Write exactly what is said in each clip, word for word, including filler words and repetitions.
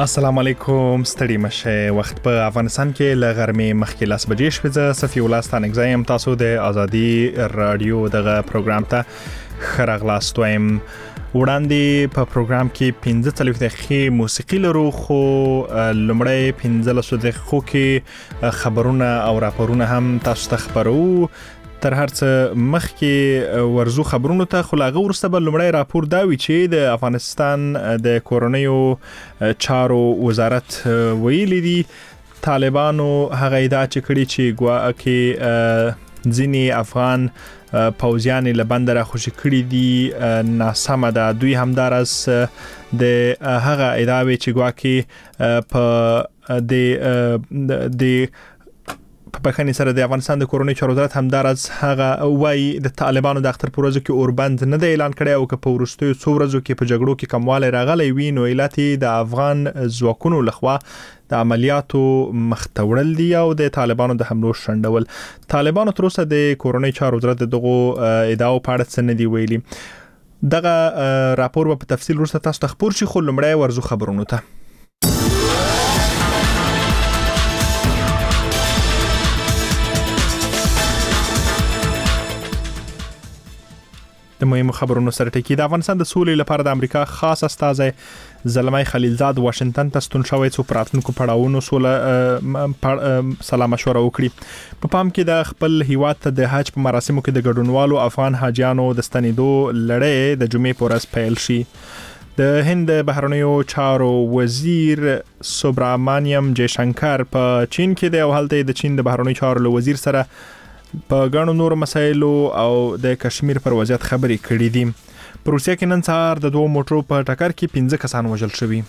السلام علیکم، ستړي مشه. وخت په افغانستان کې ل غرمې مخکې لاس بجې شپه ز صفي ولستان اگزایم تاسو د ازادي رادیو دغه پروګرام ته خرغلاستویم. وړاندې په پروګرام کې پنځه څلوېښت دقیقې موسیقي لرو، خو لومړی پنځلس دقیقو کې خبرونه او راپورونه هم تاسو ته خبرو. تر هر څه مخکې ورزو خبرونو ته، خو لاغه ورسته به لومړی راپور دا وي چې د افغانستان د کورونیو چارو وزارت ویلي دي طالبانو هغه ادعا چې کړي چې ګواکې ځینې افغان پوځیان له بند را خوشي کړي دي ناسمه ده. دوی همدارس د هغه ادعا چې ګواکې په د د په بخښنې سره د افغانستان د کورونی چارو وزارت همدارس هغه وایي د طالبانو د اختر پروژه کې اوربند نه د اعلان کړي او که په ورستیو څو ورځو کې په جګړو کې کمواله راغلی وي، نو علت د افغان ځواکونو لخوا د عملیاتو مختوړل دي او د طالبانو د حملو شندول. طالبانو تر اوسه د کورونی چارو وزارت دغه ادعاو په اړه څه نه دی ویلي. دغه راپور په تفصیل ورسته تاسو ته خبر شي، خو لومړی ورزو خبرونه ته. د مهمو خبرونو سره ټکی. د افغانستان د سولې لپاره د امریکا خاص استازی زلمای خلیلزاد واشنگټن ته ستون شوی څو پراتونکو پړاوونو سوله سلام مشوره وکړي. په پام کې د خپل هیواد ته د حج په مراسمو کې د ګډونوالو افغان حاجیانو د ستنېدو لړۍ د جمعې په ورځ پیل شي. د هند بهرنیو چارو وزیر سوبرامانیم جیشنکر په چین کې د هلته د چین د بهرنیو چارو له وزیر سره په غاڼو نور مسایلو او د کشمیر پر وضعیت خبرې کړې دي. په روسیه کې نن سهار د دوه موټرو په ټکر کې پنځه کسان وژل شوي.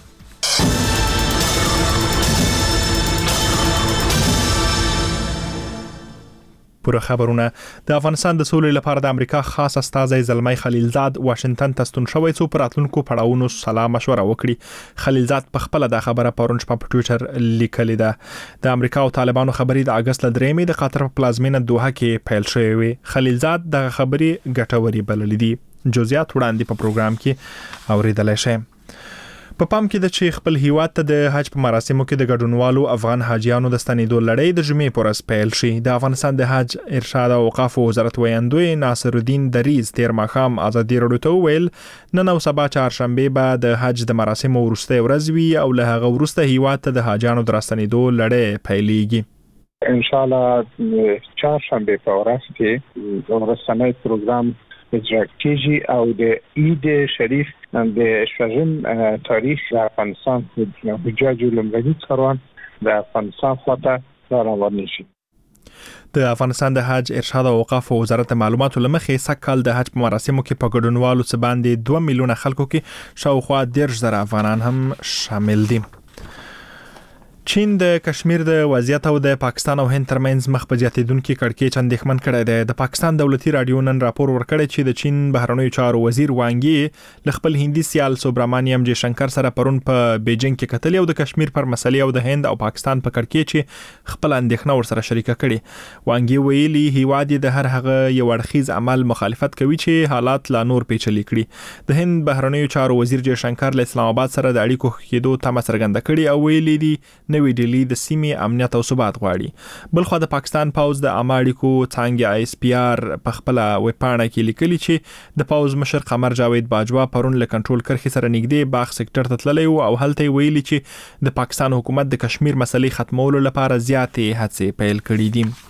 پوره خبرونه. د افغانستان د سولې لپاره د امریکا خاص استازی زلمای خلیلزاد واشنگټن ته ستون شوی څو پراتونکو پړاوونو سلا مشوره وکړي. خلیلزاد په خپل د خبره پرون شپه په ټوئیټر لیکلې ده. د امریکا او طالبانو خبرې د اگست لدرېمې د قطر په پلازمینه دوحه کې پیل شوې وي. خلیلزاد د خبرې ګټوري بللې دي. جزئیات وړاندې په پروګرام کې اوریدلای شئ. په پام کې د چې خپل هیواد ته د حج په مراسمو کې د ګډونوالو افغان حاجیانو د ستنېدو لړۍ د جمعې په ورځ پیل شي. د افغانستان د حج ارشاد او اوقاف وزارت ویاندوی ناصر الدین دریز تیر ماښام ازادي رادیو ته ویل نن او سبا چهارشنبه به د حج د مراسمو وروستۍ ورځ وي او له هغه وروسته هیواد ته د حاجیانو د راستنېدو لړۍ پیلېږي. ان شاء الله چهارشنبه په ورځ کې ورسنۍ پروګرام اجرا کیږي او د عید شریف د شپږم تاریخ د افغانستان د حجاج لومړني څاروان د افغانستان خواته روان شي. د افغانستان د حج ارشاد او اوقاف وزارت معلوماتو لمخې سکهال د حج په مراسمو کې په ګډونوالو څخه باندې دوه میلیونه خلکو کې شاوخوا دېرش زره افغانان هم شامل دي. چین د کشمیر د وضعیت او د پاکستان او هند ترمنځ مخ په زیاتېدونکو کړکېچ اندېښمن کړی دی. د پاکستان دولتي رادیو نن راپور ورکړی چې د چین بهرنیو چارو وزیر وانګي ل خپل هندي سیال سوبرامانیم جیشنکر سره پرون په بیجینګ کې کتل او د کشمیر پر مسلې او د هند او پاکستان په کړکېچ خپل اندېښنه ورسره شریکه کړي. وانګي ویلي هیواد د هر هغه یو اړخیز عمل مخالفت کوي چې حالات لا نور پیچلي کړي. د هند بهرنیو چارو وزیر جیشنکر له اسلام آباد سره د اړیکو کېدو تمه څرګنده کړي او ویلي دي نوې ډیلی د سیمې امنیت او ثبات غواړي. بلخو د پاکستان پوز د اماړیکو څنګه آی اس پی آر په خپل ویبپاڼه کې لیکلي چې د پوز مشر قمر جاوید باجوا پرون له کنټرول کرخي سره نږدې باغ سېکټر ته تللی او هلته ویلي چې د پاکستان حکومت د کشمیر مسلې ختمولو لپاره زیاتې هڅې پیل کړې دي.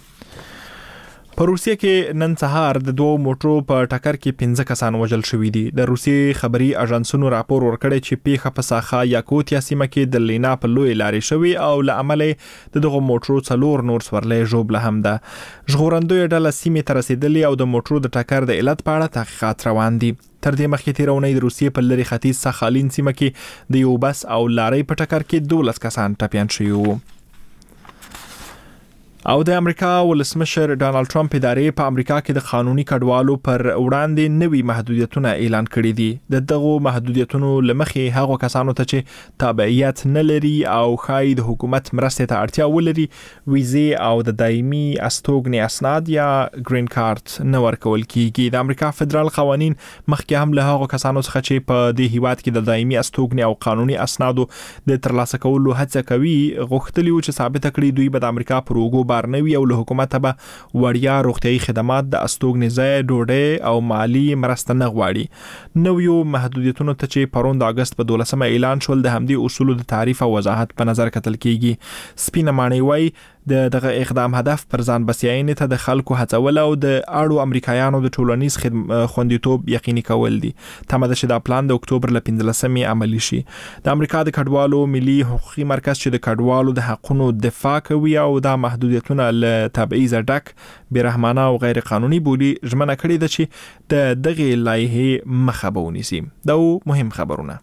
په روسیه کې نن سهار د دوه موټرو په ټکر کې پنځه کسان وژل شوي دي. د روسیې خبري اژانسونو راپور ورکړی چې پیښه په ساخه یاکوتیا سیمه کې د لینا په لوی لارې شوی او له امله د دغه موټرو څلور نور سورلې ژوبله هم ده. ژغورندوی ډله سیمې ته رسیدلې او د موټرو د ټکر د علت په اړه تحقیقات روان دي. تر دې مخکې تیرونی د روسیې په لری ختیځ ساخالین سیمه کې د یو بس او لارې په ټکر کې دولس کسان ټپیان شوي وو. او د امریکا ولسمشر ډانلډ ټرمپ ادارې په امریکا کې د قانوني کډوالو پر وړاندې نوي محدودیتونه اعلان کړي دي. د دغو محدودیتونو لمخې هغو کسانو ته چې تابعیت نه لري او خای د حکومت مرستې ته اړتیا ولري ویزې او د دایمي استوګنې اسناد یا گرین کارت نه ورکول کیږي. د امریکا فدرال قوانین مخکې هم له هغو کسانو څخه چې په دې هیواد کې د دایمي استوګنې او قانوني اسنادو د ترلاسه کولو هڅه کوي غوښتلی و چې ثابت کړي دوی به د امریکا پر اوږو بارنوي او له حکومت به وړیا روغتیايي خدمات د استوګنې ځای ډوډۍ او مالی مرسته نه غواړي. نویو محدودیتونو ته چې پرون د اگست په دولسمه اعلان شول د همدې اصولو د تعریف او وضاحت په نظر کتل کیږي. سپینه ماڼۍ وایي د دغه اقدام هدف پر ځان بسیاینې ته د خلکو هڅول او د اړو امریکایانو د ټولنیز خوندیتوب یقیني کول دي. تمه ده چې دا پلان د اکتوبر ل پنځلسمې عملی شي. د امریکا د کډوالو ملي حقوقي مرکز چې د کډوالو د حقونو دفاع کوي او دا محدودیتونه له تبعیض ډک بیرحمانه او غیر قانوني بولی ژمنه کړې ده چې د دغه لایحې مخه به ونیسي. دا مهم خبرونه.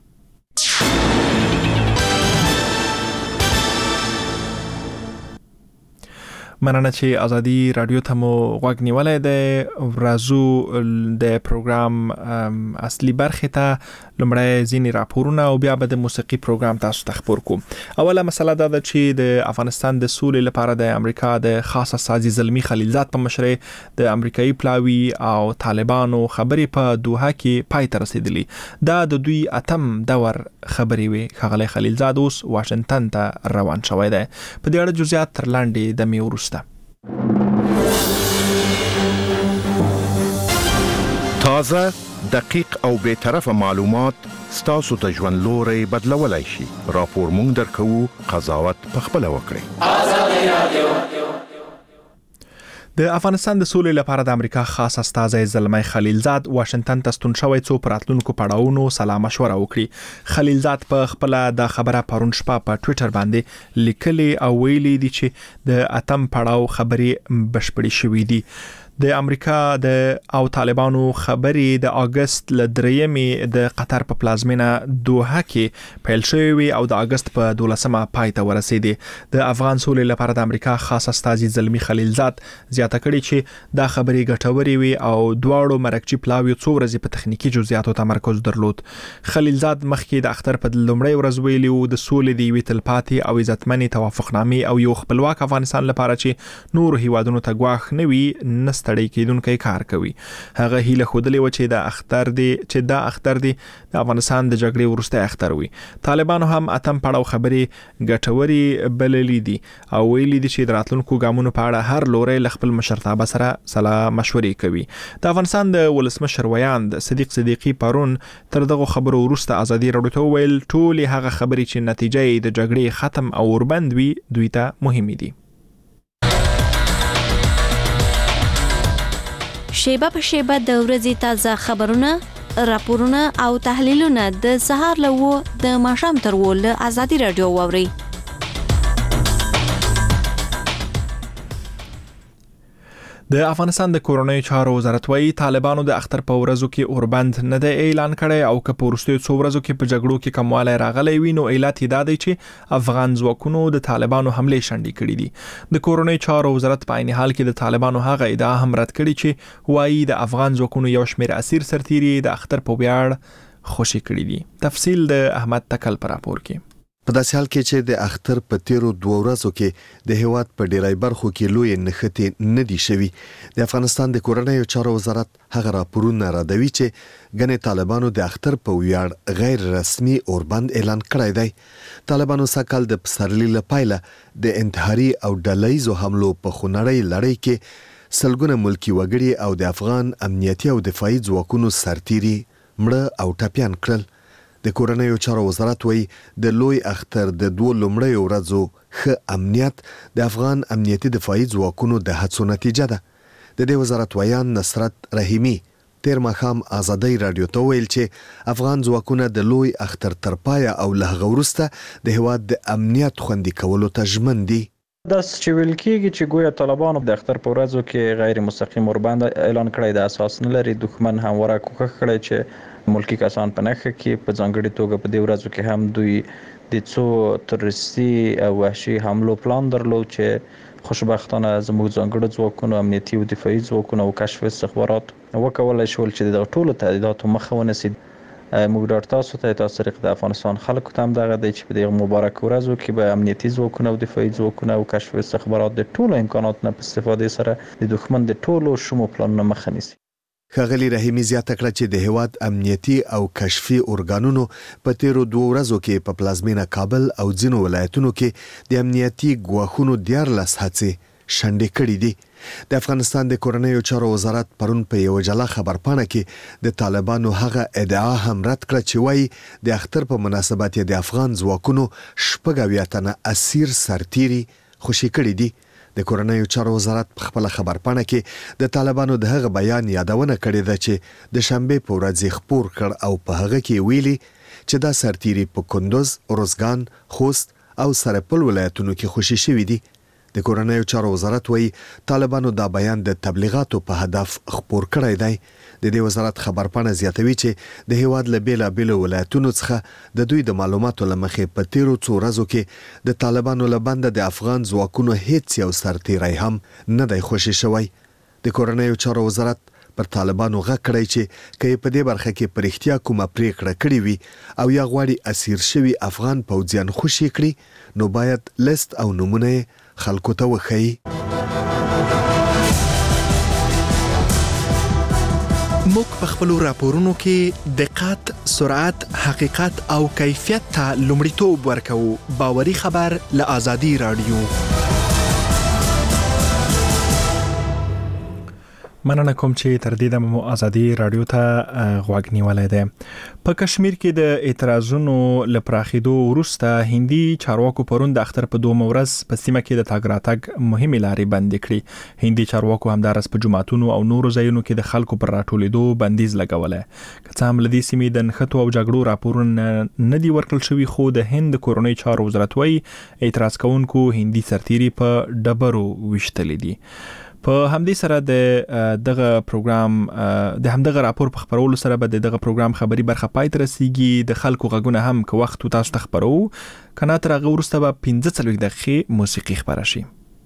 مننه چې ازادي رادیو ته مو غوږ نیولای دی. ورازو د پروګرام اصلي برخه ته لمړی ځینې راپورونه او بیا به د موسیقي پروګرام تاسو ته خبر کوم. اوله مسله دا ده چې د افغانستان د سولې لپاره د امریکا د خاص استازي زلمی خلیلزاد په مشرۍ د امریکایي پلاوی او طالبانو خبرې په دوحه کې پای ته رسیدلې. دا د دوی اتم دور خبرې وي. ښاغلی خلیلزاد اوس واشنگټن ته روان شوی دی. په دې اړه جزئیات تر لاندې د میورس تازه، دقیق او بی‌طرفه معلومات ستاسو ته ژوند لوري بدلولای شي. راپور مونږ درکوو، قضاوت پخپله وکړئ. ازادي رادیو. د افغانستان د سولې لپاره د امریکا خاص استازی زلمی خلیلزاد واشنگټن ته ستون شوی څو پراتلونکو پړاوونو سلا مشوره وکړي. خلیلزاد په خپل د خبره پرون شپه په ټوئیټر باندې لیکلي او ویلي دي چې د اتم پړاو خبرې بشپړې شوې دي. د امریکا د او طالبانو خبرې د اگست ل دریمې د قطر په پلازمینه دوحه کې پیل شوې وي او د اگست په دولسمه پای ته ورسېدې. د افغان سولې لپاره د امریکا خاص استازي زلمی خلیلزاد زیاته کړې چې دا خبرې ګټورې وي او دواړو مرکچی پلاوی څو ورځې په تخنیکی جزئیاتو تمرکز درلود. خلیلزاد مخکې د اختر په لومړی ورځ ویلي و د سولې د یوې تلپاتې او عزتمنې توافقنامې او یو خپلواک افغانستان لپاره چې نور هیوادونو ته ګواښ نه وي نست تړي کېدونکي کار کوي. هغه هیله خودلې و چې د اختر دی چې دا اختر دی د افغانستان د جګړې وروسته اختر وي. طالبانو هم اتم پړاو خبرې ګټوري بللې دي او ویلي دي چې د راتلونکو ګامونو په اړه هر لوري ل خپل مشرتابه سره سلا مشورې کوي. د افغانستان د ولسمشر ویاند صدیق صدیقی پرون تر دغه خبرو وروسته ازادي رادیو ته ویل ټول هغه خبرې چې نتیجه یې د جګړې ختم او وربند وي دوی ته مهمه دي. شیبه په شیبه د ورځې تازه خبرونه، راپورونه او تحلیلونه د سهار له و د ماښام تر و له ازادي رادیو واورئ. د افغانستان د کورونی چارو وزارت وايي طالبانو د اختر په ورځو کې اوربند نه دی اعلان کړی او که په وروستیو څو ورځو کې په جګړو کې کموالی راغلی وي نو علت یې دا دی چې افغان ځواکونو د طالبانو حملې شنډې کړي دي. د کورونی چارو وزارت په عین حال کې د طالبانو هغه ادعا هم رد کړي چې وايي د افغان ځواکونو یو شمېر اسیر سرتیري د اختر په ویاړ خوشي کړي دي. تفصیل د احمد تکل پر راپور کې. په داسې حال کې چې د اختر په تیرو دوه ورځو کې د هیواد په ډیری برخو کې لوی نښتې نه دي شوي، د افغانستان د کورنیو چارو وزارت هغه راپورونه راډوي چې ګنې طالبانو د اختر په ویاړ غیر رسمي اوربند اعلان کړی دی. طالبانو سکهال د پسرلي له پیله د انتحاري او ډلهییزو حملو په خونړۍ لړۍ کې سلګونه ملکی وګړي او د افغان امنیتي او دفاعي ځواکونو سرتیري مړه او ټپیان کړل. د کورنیو چارو وزارت وایي د لوی اختر د دوه لومړیو ورځو ښه امنیت د افغان امنیتي دفاعي ځواکونو د هڅو نتیجه ده. د دې وزارت ویان نصرت رحیمي تیر ماښام ازادي رادیو ته ویل چې افغان ځواکونه د لوی اختر تر پایه او له هغه وروسته د هیواد د امنیت خوندي کولو ته ژمن دي. دا چې ویل کېږي چې ګویا طالبانو د اختر په ورځو کې غیر مستقیم اوربند اعلان کړی د اساس نه لري. دښمن همواره کوښښ کړی چې ملکی کسان په نخښه کې په ځانګړي توګه په دې ورځو کې هم دوی د څو تروریستي او وحشي حملو پلان درلود چې خوشبختانه زموږ ځانګړي ځواکونو امنیتي او دفاعي ځواکونو او کشف استخبارات وکولای شول چې د ټولو تهدیداتو مخه ونیسي. موږ ډاډ تاسو ته تاسو طریق د افغانستان خلکو ته هم دغه دی چې په دې مبارک ورځو کې به امنیتي ځواکونه او دفاعي ځواکونه او کشف استخبارات د ټولو امکاناتو نه په استفادې سره د دښمن د ټولو شومو پلانونو مخه نیسي. ښاغلي رحیمي زیاته کړه چې د هیواد امنیتي او کشفي ارګانونو په تیرو دوه ورځو کې په پلازمینه کابل او ځینو ولایتونو کې د امنیتي ګواښونو دیارلس هڅې شنډې کړې دي. د افغانستان د کورنیو چارو وزارت پرون په یو جلا خبرپاڼه کې د طالبانو هغه ادعا هم رد کړه چې وایي د اختر په مناسبت د افغان ځواکونو شپږ اویا تنه اسیر سرتیري خوشي کړي دي. د کورنیو چارو وزارت په خپل خبرپاڼه کې د طالبانو د هغه بیان یادونه کړې ده چې د شنبه په ورځ خبر کړ او په هغه کې ویلي چې دا سرتیري په کندوز، روزګان، خوست او سرپل ولایتونو کې خوشي شوي دي. د کورنیو چارو وزارت وایي طالبانو دا بیان د تبلیغاتو په هدف خبر کړی دی. د دې وزارت خبرپاڼه زیاتوي چې د هیواد له بیلابیلو ولایتونو څخه د دوی د معلوماتو له مخې په تیرو څو ورځو کې د طالبانو له بنده د افغان ځواکونو هیڅ یو سرتیری هم نه دی خوشي شوی. د کورنیو چارو وزارت پر طالبانو غږ کړی چې که په دې برخه کې پر احتیا کومه پریکړه کړې وي او یا غواړي اسیر شوي افغان پوځیان خوشي کړي نو باید لیست او نمونه خلکو ته وښیي. موږ په خپل راپورونو کې دقت، سرعت، حقیقت او کیفیت ته لومړیتوب ورکوو. باوري خبر له آزادي رادیو. مننه کوم چې تر دې دمه مو آزادي رادیو ته غوږ نیولی دی. په کشمیر کې د اعتراضونو له پراخېدو وروسته هندي چارواکو پرون د اختر په دومره ورځ په سیمه کې د تګ راتګ مهمې لارې بندې کړې. هندي چارواکو همدارس په جوماتونو او نورو ځایونو کې د خلکو پر راټولېدو بندیز لګولی. که څه هم له دې سیمې د نښتو او جګړو راپورونه نه دي ورکړل شوي، خو د هند د کورنیو چارو وزارت وایي اعتراض کوونکو هندي سرتیري په ډبرو ویشتلي دي. په همدې سره د دغه پروګرام د همدغه راپور په خبرولو سره به دغه پروګرام خبري برخه پای ته رسیږي. د خلکو غږونه هم که وخت تاسو ته خبرو کنه تر هغه وروسته به پنځه څلوېښت دقیقې موسیقي خبره شي.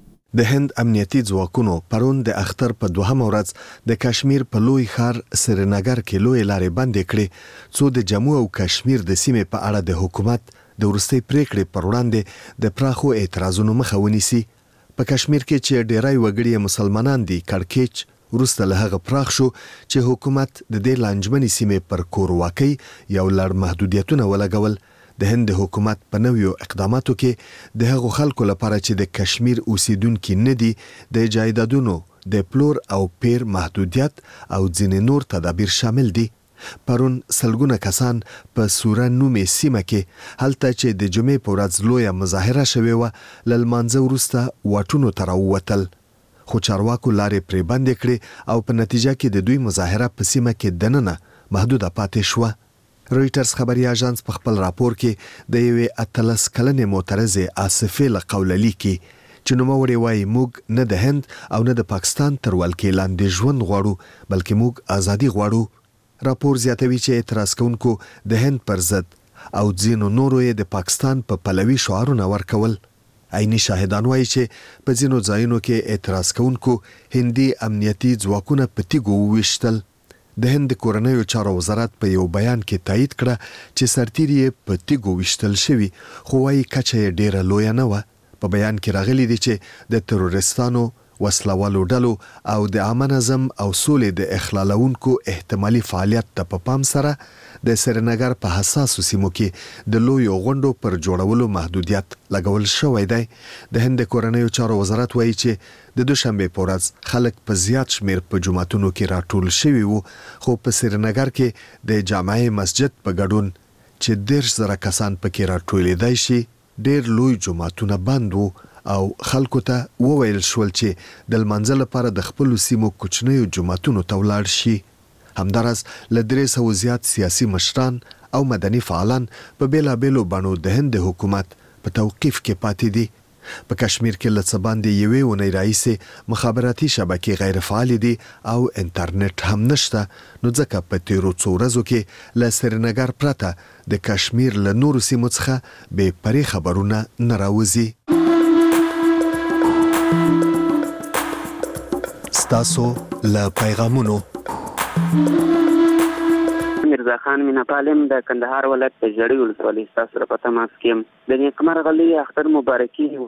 د هند امنیتي ځواکونو پرون د اختر په دوهمه ورځ د کشمیر په لوی ښار سرینګر کې لوی لارې بندې کړې څو د جموں او کشمیر د سیمې په اړه د حکومت د وروستۍ پریکړې پر وړاندې د پراخو اعتراضونو مخه ونیسي. په کشمیر کې چې ډیری وګړي مسلمانان دي کړکېچ وروسته له هغه پراخ شو چې حکومت د دې لانجمنې سیمې پر کورواکۍ یو لړ محدودیتونه ولګول. د هند حکومت په نویو اقداماتو کې د هغو خلکو لپاره چې د کشمیر اوسیدونکي نه دي د جایدادونو د پلور او پیر محدودیت او ځینې نور تدابیر شامل دي. پرون سلګونه کسان په سوره نومې سیمه کې هلته چې د جمعې په ورځ لویه مظاهره شوې وه له لمانځه وروسته واټونو ته راووتل، خو چارواکو لارې پرې بندې کړې او په نتیجه کې د دوی مظاهره په سیمه کې دننه محدوده پاتې شوه. رویټرز خبري اژانس په خپل راپور کې د یوې اتلس کلنې معترضې آصفې له قوله لیکي چې نوموړې وایي موږ نه د هند او نه د پاکستان تر ولکې لاندې ژوند غواړو بلکې موږ ازادي غواړو. راپور زیاتوي چې اعتراض کوونکو د هند پر ضد او ځینو نورو یې د پاکستان په پلوي شعارونه ورکول. عیني شاهدان وایي چې په ځینو ځایونو کې اعتراض کوونکو هندي امنیتي ځواکونه په تیږو وویشتل. د هند کورنیو چارو وزارت په یو بیان کې تایید کړه چې سرتیري په تیږو ویشتل شوي، خو وایي کچه یې ډیره لویه نه وه. په بیان کې راغلي دي چې د تروریستانو، وسلوالو ډلو او د عامه نظم او سولې د اخلالونکو احتمالي فعالیت ته په پام سره د سرینګر په حساسو سیمو کې د لویو غونډو پر جوړولو محدودیت لګول شوی دی. د هند کورنیو چارو وزارت وایي چې د دوشنبه په ورځ خلک په زیات شمیر په جوماتونو کې راټول شوي وو، خو په سرینګر کې د جامع مسجد په ګډون چې دېرش زره کسان پکې راټولېدای شي ډېر لوی جوماتونه بند وو او خلکو ته وویل شول چې د لمانځه لپاره د خپلو سیمو کوچنیو جوماتونو ته ولاړ شي. همداراز له درې سوو زیات سیاسي مشران او مدني فعالان په بیلابیلو بڼو د هند حکومت په توقیف کې پاتې دي. په کشمیر کې لڅ باندې یوې ونې راځي مخابراتي شبکې غیر فعال دي او انټرنیټ هم نشته، نو ځکه په تیرو څو ورځو کې له سرینګر پرته د کشمیر له نورو سیمو څخه به پرې خبرونه نه راوځي. ستاسو له پیغامونو میرزا خان مینا پالم د کندهار ولایت په جړی ولسوالۍ تاسو سره په تماس کې د نیکمرغه لوی اختر مبارکي